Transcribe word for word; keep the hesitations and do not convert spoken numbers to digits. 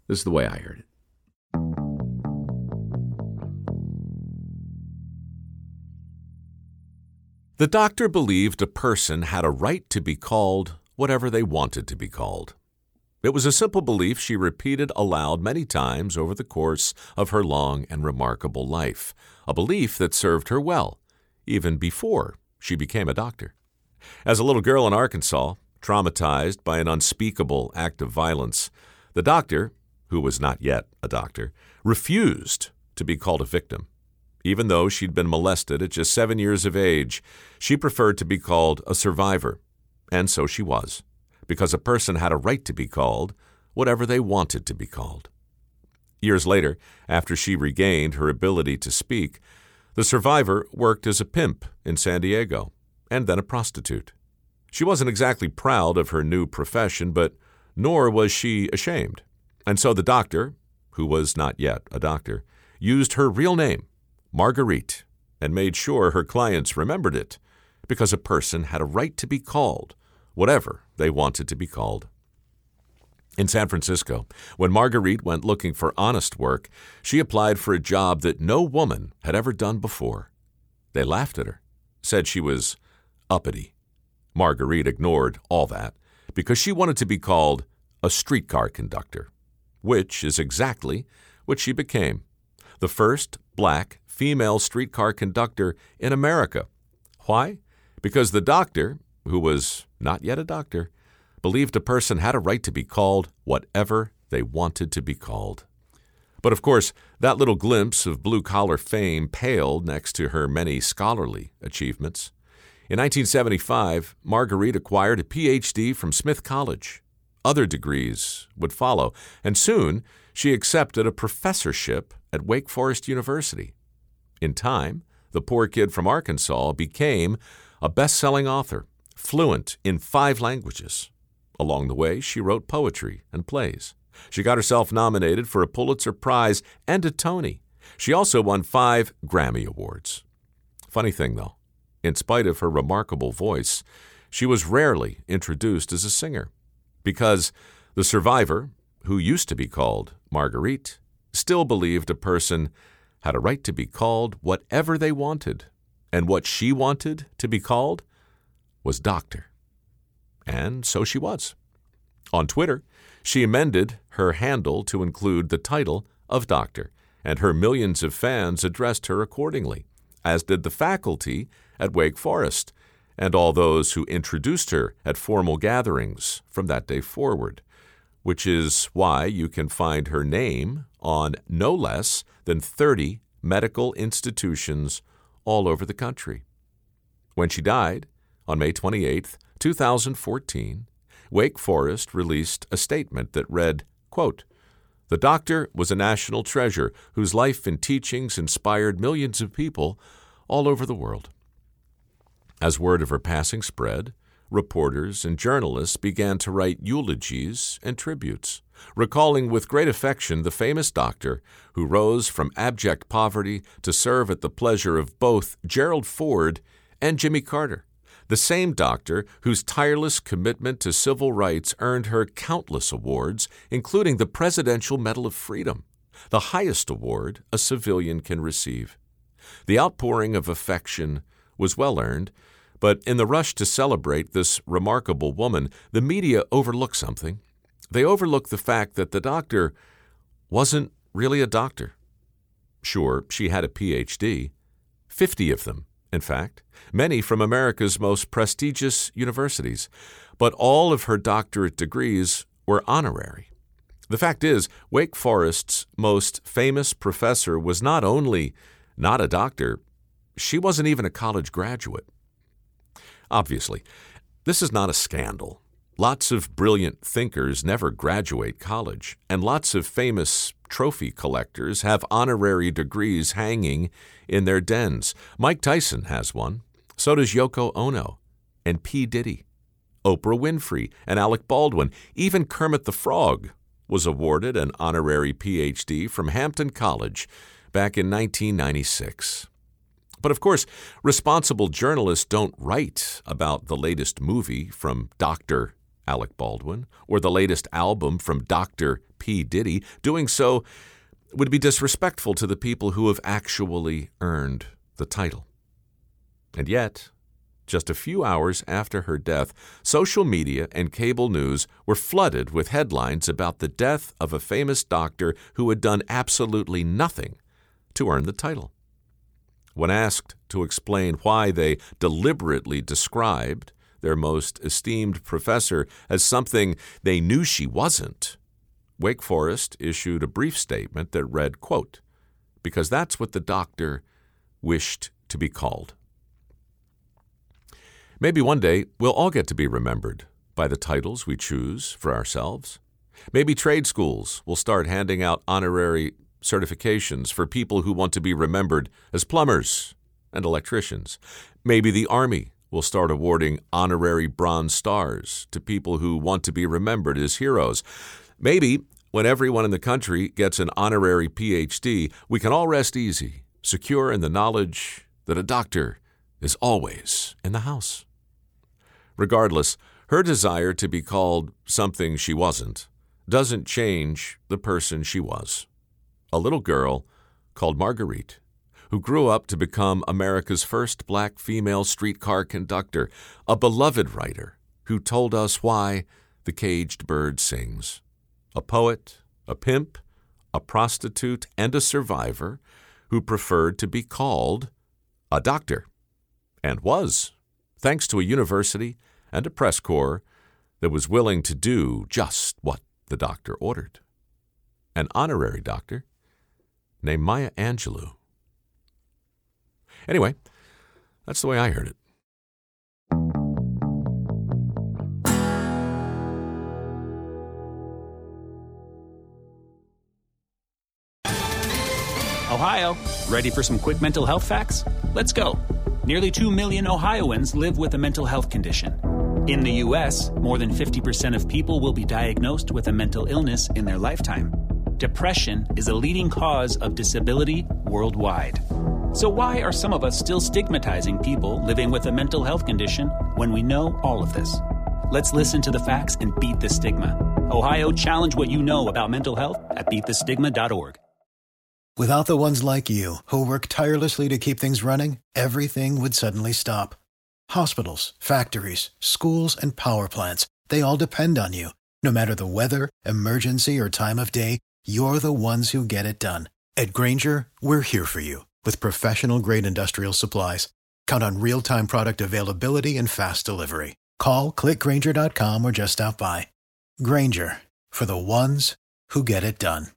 This is the way I heard it. The doctor believed a person had a right to be called whatever they wanted to be called. It was a simple belief she repeated aloud many times over the course of her long and remarkable life, a belief that served her well, even before she became a doctor. As a little girl in Arkansas, traumatized by an unspeakable act of violence, the doctor, who was not yet a doctor, refused to be called a victim. Even though she'd been molested at just seven years of age, she preferred to be called a survivor. And so she was, because a person had a right to be called whatever they wanted to be called. Years later, after she regained her ability to speak, the survivor worked as a pimp in San Diego, and then a prostitute. She wasn't exactly proud of her new profession, but nor was she ashamed. And so the doctor, who was not yet a doctor, used her real name, Marguerite, and made sure her clients remembered it, because a person had a right to be called whatever they wanted to be called. In San Francisco, when Marguerite went looking for honest work, she applied for a job that no woman had ever done before. They laughed at her, said she was uppity. Marguerite ignored all that because she wanted to be called a streetcar conductor, which is exactly what she became, the first black female streetcar conductor in America. Why? Because the doctor, who was not yet a doctor, believed a person had a right to be called whatever they wanted to be called. But of course, that little glimpse of blue-collar fame paled next to her many scholarly achievements. In nineteen seventy-five, Marguerite acquired a P H D from Smith College. Other degrees would follow, and soon she accepted a professorship at Wake Forest University. In time, the poor kid from Arkansas became a best-selling author, fluent in five languages. Along the way, she wrote poetry and plays. She got herself nominated for a Pulitzer Prize and a Tony. She also won five Grammy Awards. Funny thing, though, in spite of her remarkable voice, she was rarely introduced as a singer, because the survivor, who used to be called Marguerite, still believed a person had a right to be called whatever they wanted, and what she wanted to be called was doctor. And so she was. On Twitter, she amended her handle to include the title of doctor, and her millions of fans addressed her accordingly, as did the faculty at Wake Forest, and all those who introduced her at formal gatherings from that day forward, which is why you can find her name on no less than thirty medical institutions all over the country. When she died, on May twenty-eighth, two thousand fourteen, Wake Forest released a statement that read, quote, "The doctor was a national treasure whose life and teachings inspired millions of people all over the world." As word of her passing spread, reporters and journalists began to write eulogies and tributes, recalling with great affection the famous doctor who rose from abject poverty to serve at the pleasure of both Gerald Ford and Jimmy Carter, the same doctor whose tireless commitment to civil rights earned her countless awards, including the Presidential Medal of Freedom, the highest award a civilian can receive. The outpouring of affection was well-earned, but in the rush to celebrate this remarkable woman, the media overlooked something. They overlooked the fact that the doctor wasn't really a doctor. Sure, she had a P H D, fifty of them, in fact, many from America's most prestigious universities, but all of her doctorate degrees were honorary. The fact is, Wake Forest's most famous professor was not only not a doctor, she wasn't even a college graduate. Obviously, this is not a scandal. Lots of brilliant thinkers never graduate college, and lots of famous trophy collectors have honorary degrees hanging in their dens. Mike Tyson has one. So does Yoko Ono and P. Diddy, Oprah Winfrey and Alec Baldwin. Even Kermit the Frog was awarded an honorary P H D from Hampton College back in nineteen ninety-six. But of course, responsible journalists don't write about the latest movie from Doctor Alec Baldwin, or the latest album from Doctor P. Diddy, doing so would be disrespectful to the people who have actually earned the title. And yet, just a few hours after her death, social media and cable news were flooded with headlines about the death of a famous doctor who had done absolutely nothing to earn the title. When asked to explain why they deliberately described their most esteemed professor as something they knew she wasn't, Wake Forest issued a brief statement that read, quote, "Because that's what the doctor wished to be called." Maybe one day we'll all get to be remembered by the titles we choose for ourselves. Maybe trade schools will start handing out honorary certifications for people who want to be remembered as plumbers and electricians. Maybe the Army will start awarding honorary Bronze Stars to people who want to be remembered as heroes. Maybe when everyone in the country gets an honorary P H D, we can all rest easy, secure in the knowledge that a doctor is always in the house. Regardless, her desire to be called something she wasn't doesn't change the person she was. A little girl called Marguerite, who grew up to become America's first black female streetcar conductor, a beloved writer who told us why the caged bird sings. A poet, a pimp, a prostitute, and a survivor who preferred to be called a doctor, and was, thanks to a university and a press corps that was willing to do just what the doctor ordered. An honorary doctor named Maya Angelou. Anyway, that's the way I heard it. Ohio, ready for some quick mental health facts? Let's go. Nearly two million Ohioans live with a mental health condition. In the U S, more than fifty percent of people will be diagnosed with a mental illness in their lifetime. Depression is a leading cause of disability worldwide. So why are some of us still stigmatizing people living with a mental health condition when we know all of this? Let's listen to the facts and beat the stigma. Ohio, challenge what you know about mental health at beat the stigma dot org. Without the ones like you, who work tirelessly to keep things running, everything would suddenly stop. Hospitals, factories, schools, and power plants, they all depend on you. No matter the weather, emergency, or time of day, you're the ones who get it done. At Grainger, we're here for you with professional-grade industrial supplies. Count on real-time product availability and fast delivery. Call, click Grainger dot com, or just stop by. Grainger, for the ones who get it done.